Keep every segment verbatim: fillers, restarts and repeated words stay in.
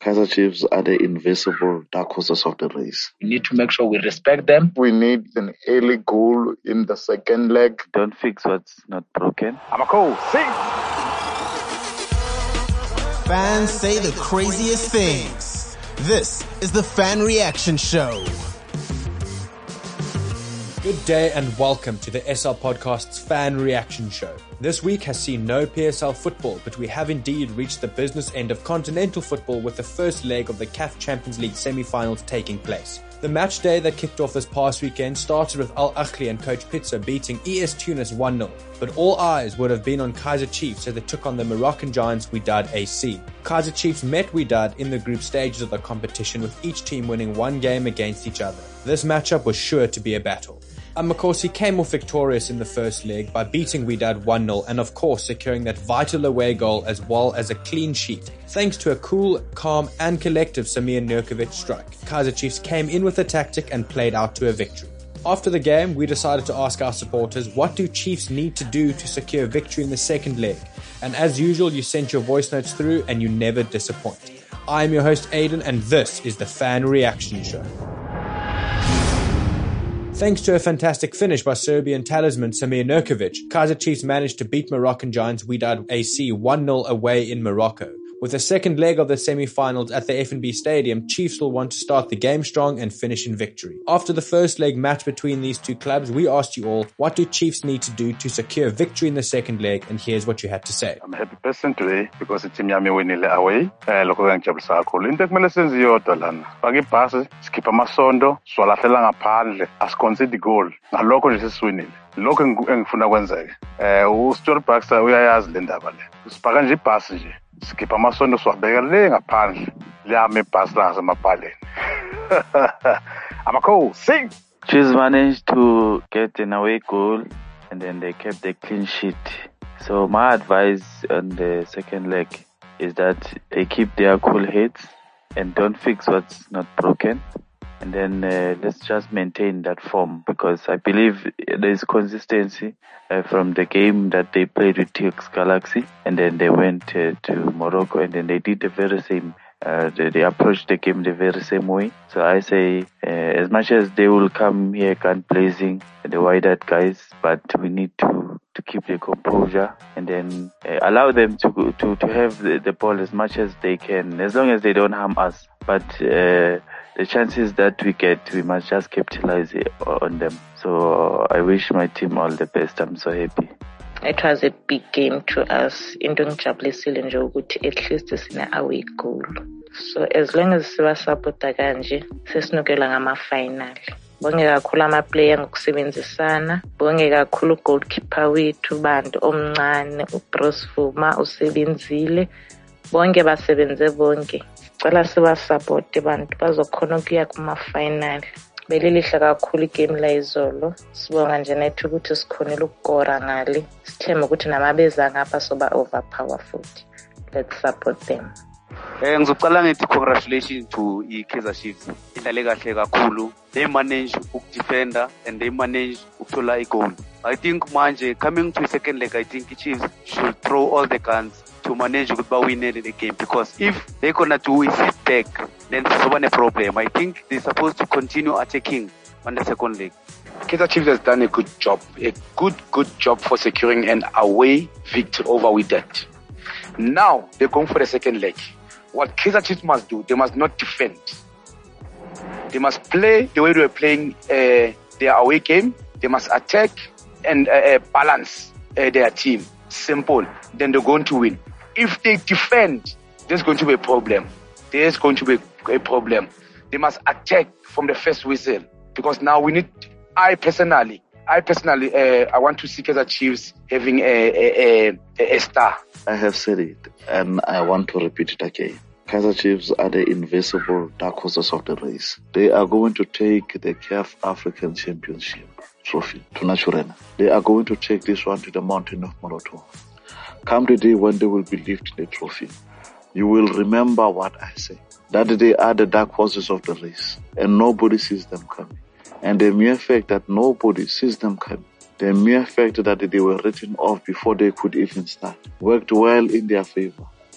Kaizer Chiefs are the invisible dark horses of the race. We need to make sure we respect them. We need an early goal in the second leg. Don't fix what's not broken. I'm a cool. Sing. Fans say the craziest things. This is the Fan Reaction Show. Good day and welcome to the S L Podcast's Fan Reaction Show. This week has seen no P S L football, but we have indeed reached the business end of continental football with the first leg of the C A F Champions League semi-finals taking place. The match day that kicked off this past weekend started with Al Ahly and coach Pitso beating E S Tunis one nil, but all eyes would have been on Kaizer Chiefs as they took on the Moroccan giants Wydad A C. Kaizer Chiefs met Wydad in the group stages of the competition, with each team winning one game against each other. This matchup was sure to be a battle. Amakosi came off victorious in the first leg by beating Wydad one nil and of course securing that vital away goal as well as a clean sheet. Thanks to a cool, calm and collective Samir Nurkovic strike, Kaizer Chiefs came in with a tactic and played out to a victory. After the game, we decided to ask our supporters, what do Chiefs need to do to secure victory in the second leg? And as usual, you sent your voice notes through and you never disappoint. I am your host Aidan and this is the Fan Reaction Show. Thanks to a fantastic finish by Serbian talisman Samir Nurkovic, Kaizer Chiefs managed to beat Moroccan giants Wydad A C one nil away in Morocco. With the second leg of the semi-finals at the F N B Stadium, Chiefs will want to start the game strong and finish in victory. After the first leg match between these two clubs, we asked you all, what do Chiefs need to do to secure victory in the second leg? And here's what you had to say. I'm a happy person today because team yami winile away. Eh lokho ngijabulisa kakhulu. Into ekumele senze iyodwa lana. Faka ibhasi, skipha amasondo, swalahlela ngaphandle, asiconcede goal. Ngalokho nje sesiwinile. Lokho engifuna kwenzeke. Eh uStuart Baxter uyayazi le ndaba le. Usipaka nje ibhasi nje. Skipha amasondo swabeka le ngaphandle. Liyame ibhasi la ngasemaphaleni. I'm a cool. Sing. Chiefs managed to get an away goal and then they kept the clean sheet. So my advice on the second leg is that they keep their cool heads and don't fix what's not broken. And then uh, let's just maintain that form because I believe there's consistency uh, from the game that they played with T X Galaxy and then they went uh, to Morocco and then they did the very same. Uh, they, they approached the game the very same way. So I say, uh, as much as they will come here gun blazing, the Wydad guys, but we need to, to keep the composure and then uh, allow them to to to have the, the ball as much as they can, as long as they don't harm us. But uh, the chances that we get, we must just capitalize on them. So I wish my team all the best. I'm so happy. It was a big game to us. Into ngijabulisile nje ukuthi at least sine away goal. So as long as siba supporta kanje, sesinukela ngama final. Bonge kakhulu ama player ngokusebenzisana, bonge kakhulu goalkeeper wethu bantu omncane uBruce Vuma usebenzile. Bonke basebenze bonke. Sicela siba support abantu bazokhona ukuya kuma final. Belilihle kakhulu igame la izolo. Sibonga nje nethu ukuthi sikhonela ukukora ngale. Sithemba ukuthi namabeza ngapha soba overpower futhi. Let's support them. Eh ngizocala ngithi congratulations to iKaizer Chiefs. Idlale kahle kakhulu. They manage ukudefender and they manage ukuthola igoal. I think manje coming to second leg I think Chiefs should throw all the guns to manage to win the game because if they're gonna do is sit back, then there's one problem. I think they're supposed to continue attacking on the second leg. Kaizer Chiefs has done a good job, a good, good job for securing an away victory over Wydad. Now they're going for the second leg. What Kaizer Chiefs must do, they must not defend. They must play the way they were playing uh, their away game. They must attack and uh, uh, balance uh, their team. Simple. Then they're going to win. If they defend, there's going to be a problem. There's going to be a problem. They must attack from the first whistle because now we need. I personally, I personally, uh, I want to see Kaizer Chiefs having a, a, a, a star. I have said it and I want to repeat it again. Kaizer Chiefs are the invisible dark horses of the race. They are going to take the C A F African Championship trophy to Naturena. They are going to take this one to the mountain of Moroto. Come the day when they will be lifting the trophy, you will remember what I say. That they are the dark horses of the race and nobody sees them coming. And the mere fact that nobody sees them coming, the mere fact that they were written off before they could even start, worked well in their favor.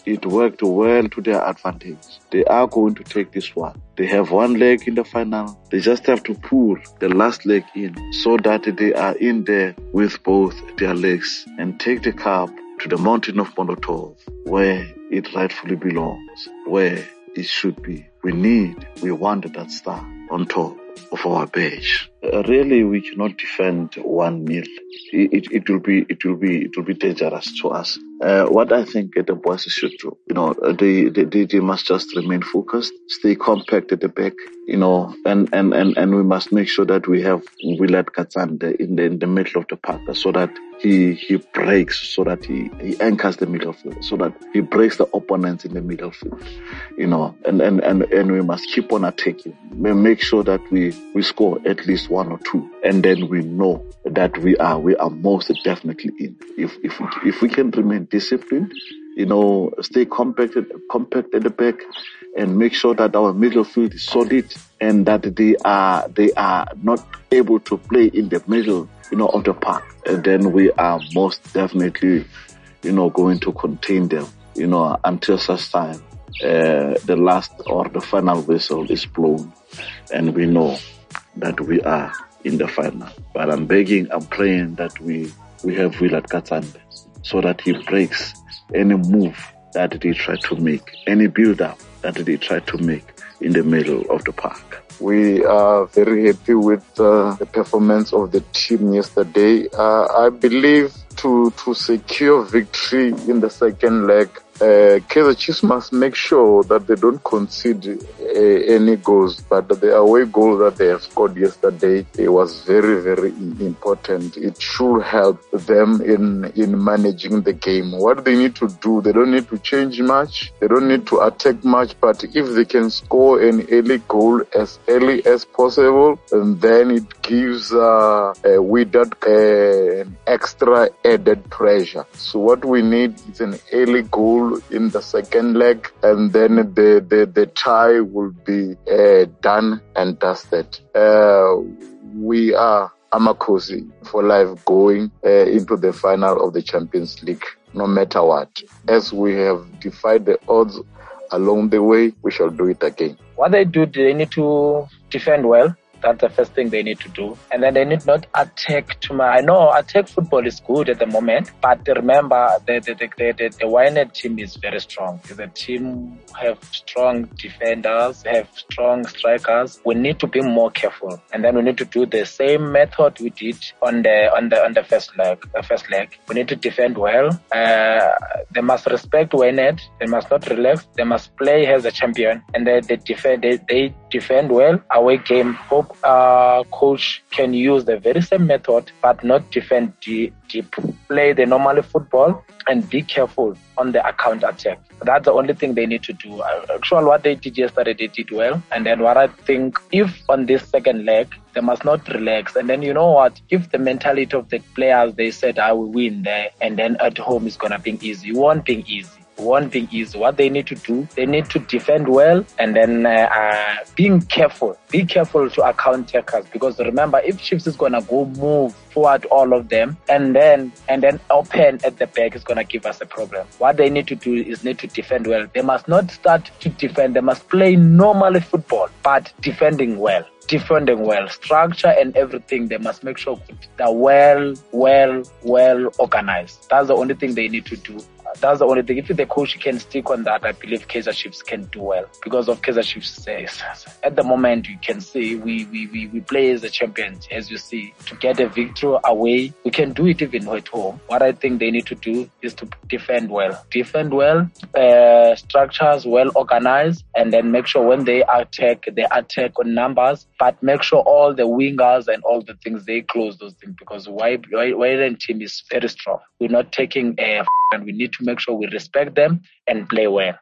it worked well to their advantage. They are going to take this one. They have one leg in the final. They just have to pull the last leg in so that they are in there with both their legs and take the cup to the mountain of Molotov, where it rightfully belongs, where it should be. We need, we want that star on top of our badge. Uh, really, we cannot defend one nil. It, it, it will be, it will be, it will be dangerous to us. Uh, what I think the boys should do, you know, they, they, they must just remain focused, stay compact at the back, you know, and, and, and, and we must make sure that we have Willard Katsande in the, in the middle of the park so that he, he breaks, so that he, he anchors the middle field, so that he breaks the opponents in the middle field, you know, and, and, and, and we must keep on attacking. We make sure that we, we score at least one or two, and then we know that we are, we are most definitely in. If, if we, if we can remain disciplined, you know, stay compacted, compact at the back, and make sure that our middle field is solid and that they are, they are not able to play in the middle, you know, of the park. And then we are most definitely, you know, going to contain them, you know, until such time, uh, the last or the final whistle is blown and we know that we are in the final. But I'm begging, I'm praying that we, we have Willard Katsande so that he breaks any move that they try to make, any build-up that they try to make in the middle of the park. We are very happy with uh, the performance of the team yesterday. Uh, I believe to, to secure victory in the second leg, Uh, Kaizer Chiefs must make sure that they don't concede uh, any goals, but the away goal that they have scored yesterday, it was very, very important. It should help them in, in managing the game. What they need to do, they don't need to change much, they don't need to attack much, but if they can score an early goal as early as possible, and then it gives uh, uh, Wydad uh, an extra added pressure. So what we need is an early goal in the second leg, and then the the, the tie will be uh, done and dusted. Uh, we are Amakosi for life going uh, into the final of the Champions League, no matter what. As we have defied the odds along the way, we shall do it again. What they do, they need to defend well. That's the first thing they need to do. And then they need not attack too much. I know attack football is good at the moment, but remember the the the, the, the, the Wynett team is very strong. The team have strong defenders, have strong strikers. We need to be more careful. And then we need to do the same method we did on the on the on the first leg. The first leg. We need to defend well. Uh, they must respect Wynett. They must not relax. They must play as a champion. And they, they defend they, they defend well. Away game. Hope Uh, coach can use the very same method, but not defend deep, deep. Play the normal football and be careful on the counter attack. That's the only thing they need to do. Actually, what they did yesterday, they did well. And then what I think, if on this second leg, they must not relax. And then you know what? If the mentality of the players, they said, I will win there, and then at home it's going to be easy. It won't be easy. One thing is what they need to do. They need to defend well, and then uh, uh, being careful. Be careful to account takers, because remember, if Chiefs is gonna go move forward all of them, and then and then open at the back, is gonna give us a problem. What they need to do is need to defend well. They must not start to defend. They must play normal football, but defending well. Defending well, structure and everything. They must make sure they're well, well, well organized. That's the only thing they need to do. That's the only thing. If the coach can stick on that, I believe Kaizer Chiefs can do well. Because of Kaizer Chiefs says, at the moment, you can see we, we, we, we play as a champion, as you see. To get a victory away, we can do it even at home. What I think they need to do is to defend well. Defend well, uh, structures well organized, and then make sure when they attack, they attack on numbers, but make sure all the wingers and all the things, they close those things, because Wydad team is very strong. We're not taking a f- and we need to make sure we respect them and play well.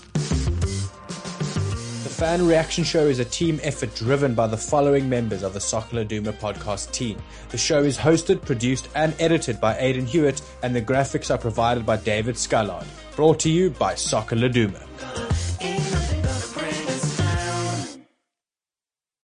The Fan Reaction Show is a team effort driven by the following members of the Soccer Laduma podcast team. The show is hosted, produced and edited by Aidan Hewitt, and the graphics are provided by David Scullard. Brought to you by Soccer Laduma.